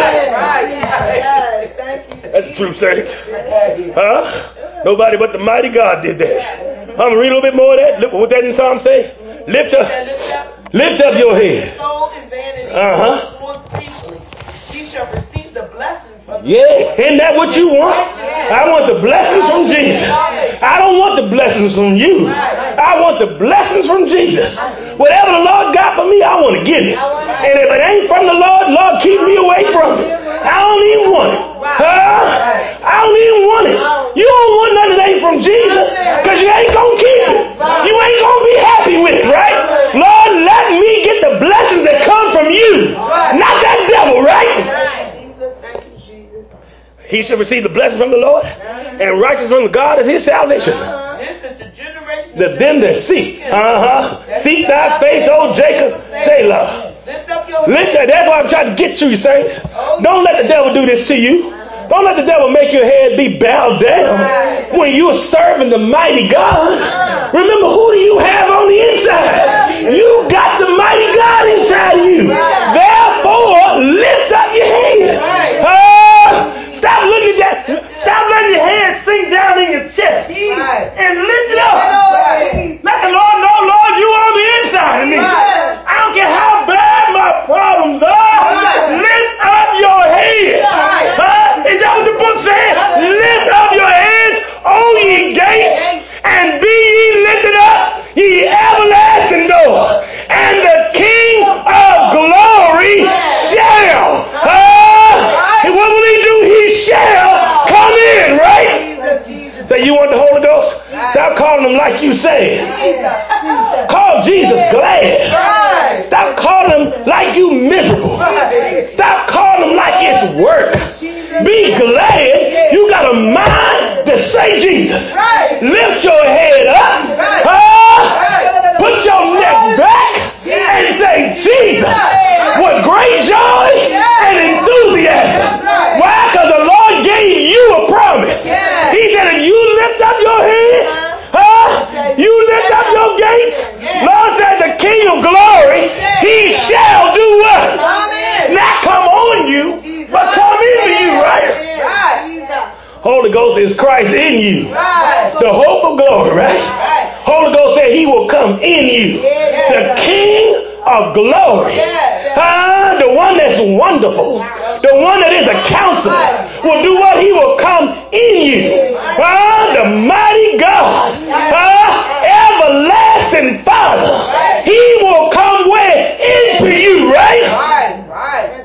That's the truth, saints. Huh? Nobody but the mighty God did that. I'm going to read a little bit more of that. Look what that in Psalm say. Lift up, lift up your head. Uh-huh. He shall receive the blessings from the Yeah, isn't that what you want? I want the blessings from Jesus. I don't want the blessings from you. I want the blessings from Jesus. Whatever the Lord got for me, I want to get it. And if it ain't from the Lord, Lord, keep me away from it. I don't even want it. Huh? I don't even want it. You don't want nothing that ain't from Jesus because you ain't going to keep it. You ain't going to be happy with it, right? Lord, let me get the blessings that come from you, not that devil, right? He shall receive the blessing from the Lord and righteousness from the God of his salvation. This is the generation The them that seek. Uh-huh. Seek thy face, O Jacob. Selah. Lift up your Lift that. That's why I'm trying to get to you, saints. Don't let the devil do this to you. Don't let the devil make your head be bowed down when you're serving the mighty God. Remember, who do you have on the inside? You got the mighty God inside of you. Therefore, lift up your head. Uh, Stop looking at that. Stop letting your head sink down in your chest and lift it up. Let the Lord know, Lord, you on the inside of me. I don't care how bad my problems are. Lift up your head. Huh? Is that what the book says? Lift up your heads, O ye gates, and be ye lifted up, ye everlasting doors, and the King of glory shall. Huh? And what will he do? He shall come in, right? Say, you want the Holy Ghost? Stop calling him like you said. Call Jesus glad. Stop calling him like you miserable. Stop calling him like it's work. Be glad you got a mind to say Jesus. Lift your head up. Uh, put your neck back and say Jesus with great joy and enthusiasm. Why? Because the Lord gave you a promise. He said if you lift up your head, huh? You lift up your gates. Lord said the King of glory, he shall do what? Not come on you, but come into you, right? Holy Ghost is Christ in you. The hope of glory, right? Holy Ghost said he will come in you. The King of glory. Ah, the one that's wonderful, the one that is a counselor, will do what? He will come in you. Ah, the mighty God, ah, everlasting Father, He will come where? Into you, right? Right, right.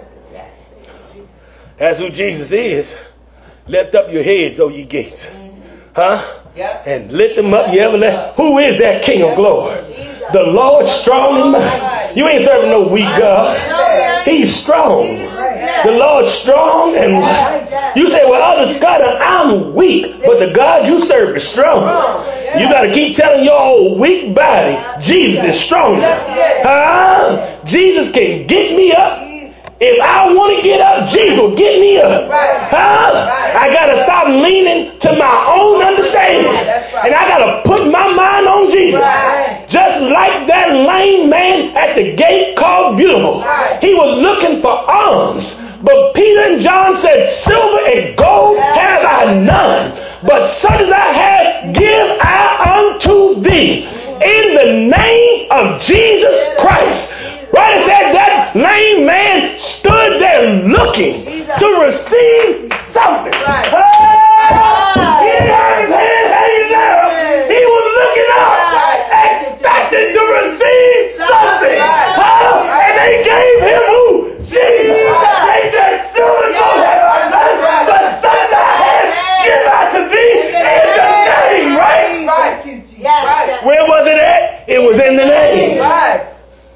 That's who Jesus is. Lift up your heads, O ye gates. Huh? Yep. And lift them up, ye everlasting. Who is that King of glory? The Lord strong and mighty. You ain't serving no weak God. He's strong. The Lord strong and mighty. You say, well, others, God, I'm weak, but the God you serve is strong. You got to keep telling your old weak body, Jesus is stronger. Huh? Jesus can get me up. If I want to get up, Jesus will get me up. Huh? I got to stop leaning to my own understanding. And I got to put my mind on Jesus. Just like that lame man at the gate called Beautiful. He was looking for alms. But Peter and John said, silver and gold have I none. But such as I have, give I unto thee. In the name of Jesus Christ. Right, it said that lame man stood there looking to receive something. Right. Oh, he had his hand hanging down. He was looking up, expecting to receive something. Oh, and they gave him who? Jesus. They said, silver and gold have I none, but such I have give out to thee in the name, right? Right. Where was it at? It was in the name. Right.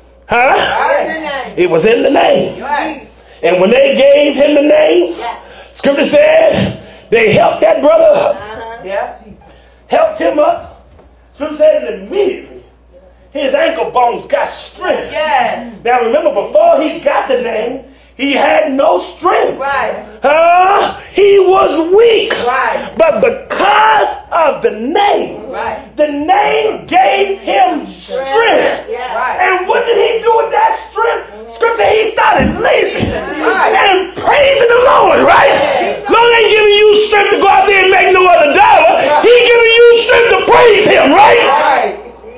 Huh? It was in the name. And when they gave him the name, Scripture said they helped that brother up. Yeah. Helped him up. Scripture said that immediately his ankle bones got strength. Yeah. Now remember, before he got the name, he had no strength. Right. Uh, he was weak. Right. But because of the name, right. the name gave him strength. Yeah. Right. And what did he do with that strength? Mm-hmm. Scripture, he started leaping right. and praising the Lord, right? Yeah. Lord ain't giving you strength to go out there and make no other dollar. Right. He giving you strength to praise him, right? Right.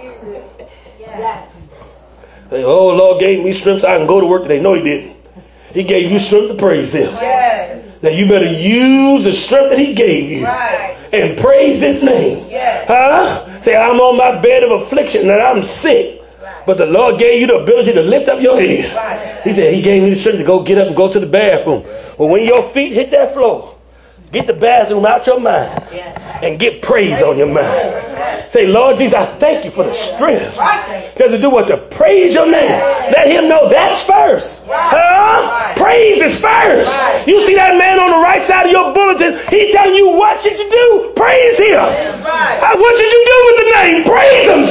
Yeah. Hey, oh, Lord gave me strength so I can go to work today. No, he didn't. He gave you strength to praise him. Yes. Now you better use the strength that he gave you. Right. And praise his name. Yes. Huh? Say, I'm on my bed of affliction and I'm sick. Right. But the Lord gave you the ability to lift up your head. Right. He said he gave me the strength to go get up and go to the bathroom. Well, when your feet hit that floor, get the bathroom out your mind. Yes. And get praise on your mind. Say, Lord Jesus, I thank you for the strength. Just to do what? To praise your name. Let him know that's first. Huh? Praise is first. You see that man on the right side of your bulletin, he telling you what should you do? Praise him. What should you do with the name? Praise him,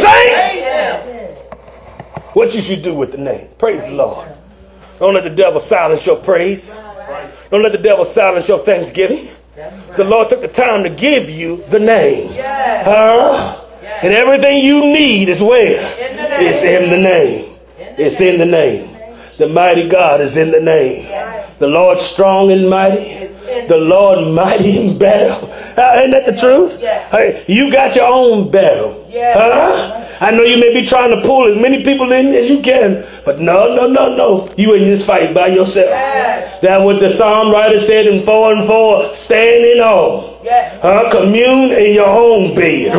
saints. What you should do with the name? Praise the Lord. Don't let the devil silence your praise. Don't let the devil silence your thanksgiving. The Lord took the time to give you the name. Yes. Huh? Yes. And everything you need is where? In it's in the name. In the it's name. in the name. The mighty God is in the name. Yes. The Lord strong and mighty. The Lord mighty in battle. Uh, ain't that the truth? Yes. Hey, you got your own battle. Yes. Huh? I know you may be trying to pull as many people in as you can, but no, no, no, no. You in this fight by yourself. Yes. That's what the psalm writer said in four and four. Stand in awe. Yes. Huh? Commune in your own bed.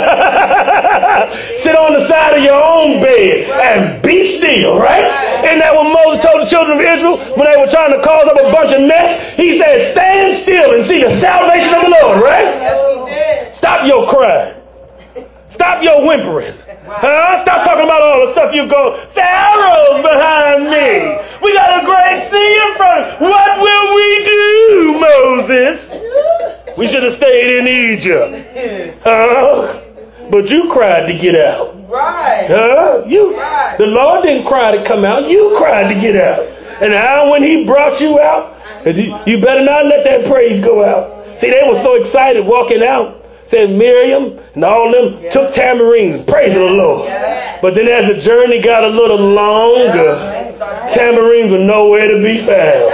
Sit on the side of your own bed and be still, right? right? Isn't that what Moses told the children of Israel when they were trying to cause up a bunch of mess? He said, stand still and see the salvation of the Lord, right? Yes, stop your crying. Stop your whimpering. Huh? Stop talking about all the stuff you go, Pharaoh's behind me. We got a great sea in front. What will we do, Moses? We should have stayed in Egypt. Huh? But you cried to get out. Right. Huh? You. Right. The Lord didn't cry to come out. You cried to get out. And now when he brought you out, you better not let that praise go out. See, they were so excited walking out. Said Miriam and all them yeah. took tambourines, praising the Lord. Yeah. But then as the journey got a little longer, yeah. tambourines were nowhere to be found.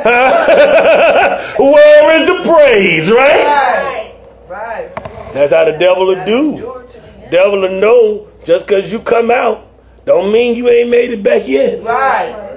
Where is the praise, right? Right. Right. That's how the devil will do. Devil will know just because you come out don't mean you ain't made it back yet. Right.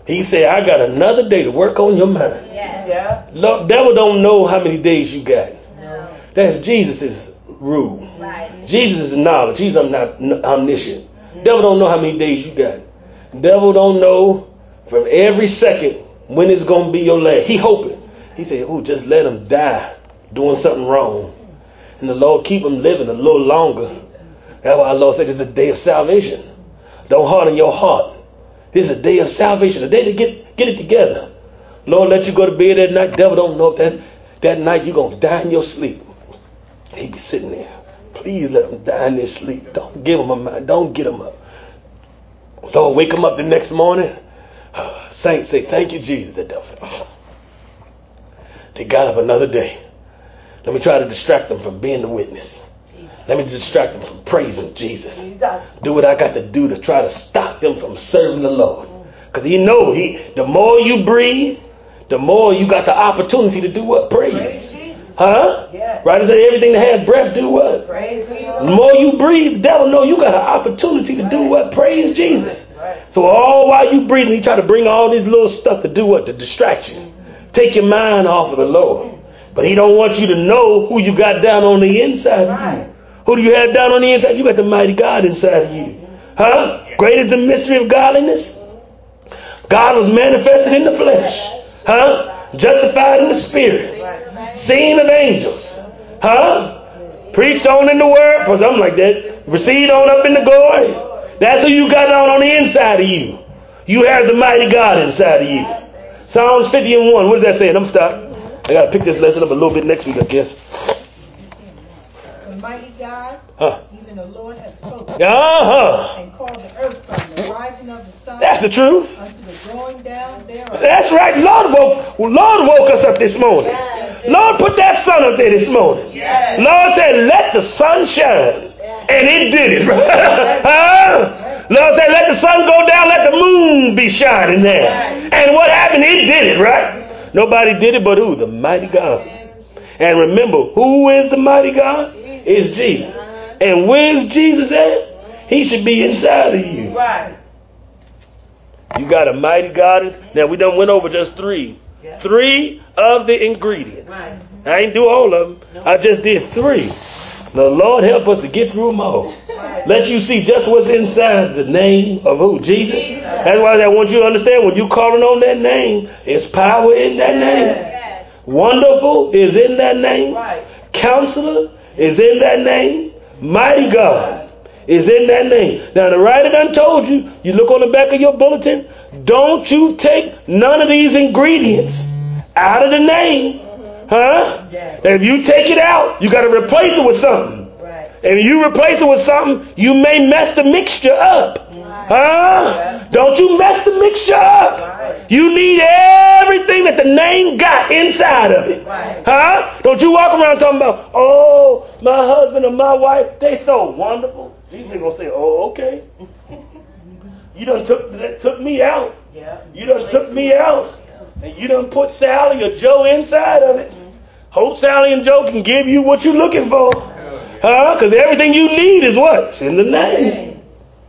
He said, I got another day to work on your mind. Yes. Yeah. Lord, devil don't know how many days you got. No. That's Jesus' rule. Right. Jesus is knowledge. He's omni- omniscient. Devil don't know how many days you got. Devil don't know from every second when it's going to be your last. He hoping. He said, oh, just let him die doing something wrong. And the Lord keep him living a little longer. That's why our Lord said it's a day of salvation. Don't harden your heart. This is a day of salvation, a day to get, get it together. Lord, let you go to bed at night. Devil don't know if that, that night you're going to die in your sleep. He be sitting there. Please let him die in his sleep. Don't give him a mind. Don't get him up. Lord, wake him up the next morning. Saints say, thank you, Jesus. The devil said, oh. They got up another day. Let me try to distract them from being the witness. Let me distract them from praising Jesus. Do what I got to do to try to stop them from serving the Lord. Because he know he, the more you breathe, the more you got the opportunity to do what? Praise. Huh? Yeah. Right? It said everything that has breath do what? Praise the The Lord. more you breathe, the devil know you got an opportunity to do what? Praise Jesus. Right. So all while you breathing, he try to bring all this little stuff to do what? To distract you. Take your mind off of the Lord. But he don't want you to know who you got down on the inside of you. Who do you have down on the inside? You got the mighty God inside of you. Huh? Great is the mystery of godliness. God was manifested in the flesh. Huh? Justified in the spirit. Seen of angels. Huh? Preached on in the word. Or something like that. Received on up in the glory. That's who you got down on the inside of you. You have the mighty God inside of you. Psalms fifty and one. What does that say? I'm stop. I got to pick this lesson up a little bit next week, I guess. The mighty God, Huh. even the Lord has spoken, Uh-huh. and called the earth from the rising of the sun That's the truth. unto the going down thereof. That's right. Lord woke, Lord woke us up this morning. Lord put that sun up there this morning. Lord said, let the sun shine. And it did it. Huh? Lord said, let the sun go down, let the moon be shining there. And what happened? It did it, right? Nobody did it but who? The mighty God. And remember, who is the mighty God? It's Jesus. And where's Jesus at? He should be inside of you. Right. You got a mighty God. Now we done went over just three. Yeah. Three of the ingredients. Right. I ain't do all of them. No. I just did three. The Lord help us to get through them all. Right. Let you see just what's inside the name of who? Jesus. Jesus. That's why I want you to understand when you calling on that name, there's power in that name. Yes. Wonderful is in that name. Right. Counselor is in that name. Mighty God is in that name. Now the writer done told you, you look on the back of your bulletin, don't you take none of these ingredients out of the name. Huh? Yes. If you take it out, you got to replace it with something. Right. If you replace it with something, you may mess the mixture up. Huh? Don't you mess the mixture up. You need everything that the name got inside of it. Huh? Don't you walk around talking about, oh, my husband or my wife, they so wonderful. Jesus ain't going to say, oh, okay. You done took, that took me out. Yeah. You done took me out. And you done put Sally or Joe inside of it. Hope Sally and Joe can give you what you're looking for. Huh? Because everything you need is what? It's in the name.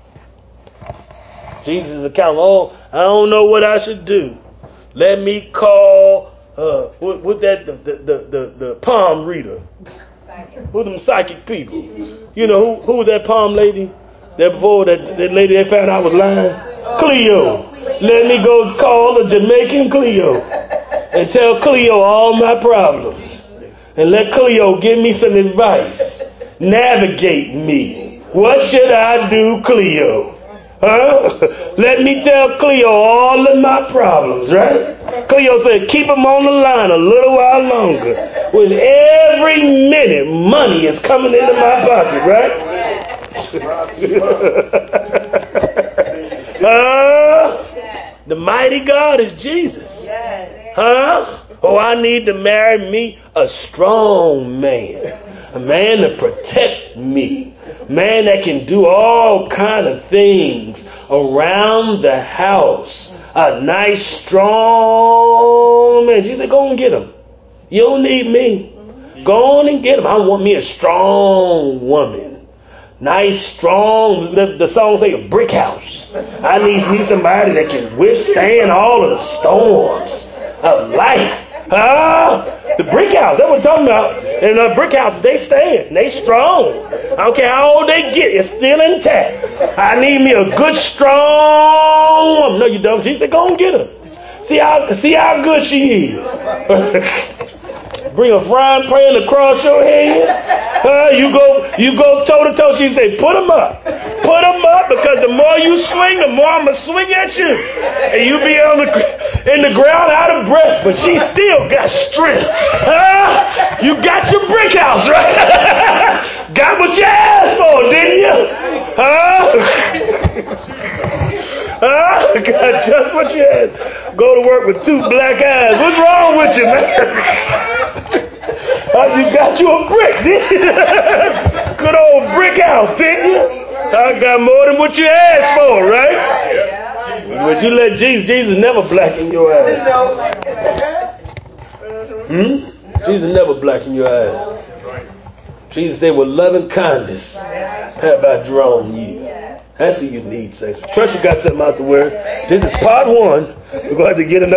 Jesus is account. Oh, I don't know what I should do. Let me call uh what, what that the, the, the, the, the palm reader. Who them psychic people? You know who who was that palm lady? That before that, that lady they found out was lying? Cleo. Let me go call a Jamaican Cleo and tell Cleo all my problems. And let Cleo give me some advice. Navigate me. What should I do, Cleo? Huh? Let me tell Cleo all of my problems, right? Cleo said, keep them on the line a little while longer. With every minute, money is coming into my pocket, right? uh, the mighty God is Jesus. Huh? Oh, I need to marry me a strong man. A man to protect me. A man that can do all kind of things around the house. A nice, strong man. She said, go and get him. You don't need me. Go on and get him. I want me a strong woman. Nice, strong, the, the song say a brick house. I need me somebody that can withstand all of the storms of life. Huh? The brick house, that's what I'm talking about. And the brick house, they stand. They strong. I don't care how old they get, it's still intact. I need me a good, strong woman. No, you don't. She said, go and get her. See how, see how good she is. Bring a frying pan across your head. Uh, you go you go toe to toe. She say, put them up. Put them up, because the more you swing, the more I'm going to swing at you. And you be on the, in the ground out of breath, but she still got strength. Uh, you got your brick house, right? Got what you asked for, didn't you? Huh? Huh? Got just what you asked. Go to work with two black eyes. What's wrong with you, man? Uh, you got you a brick, didn't you? Good old brick house, didn't you? I got more than what you asked for, right? But you let Jesus, Jesus never blacken your eyes. Hmm? Jesus never blacken your eyes. Jesus said, with loving kindness have I drawn you. That's what you need, saints. Trust you got something out the word. This is part one. We're going to have to get another.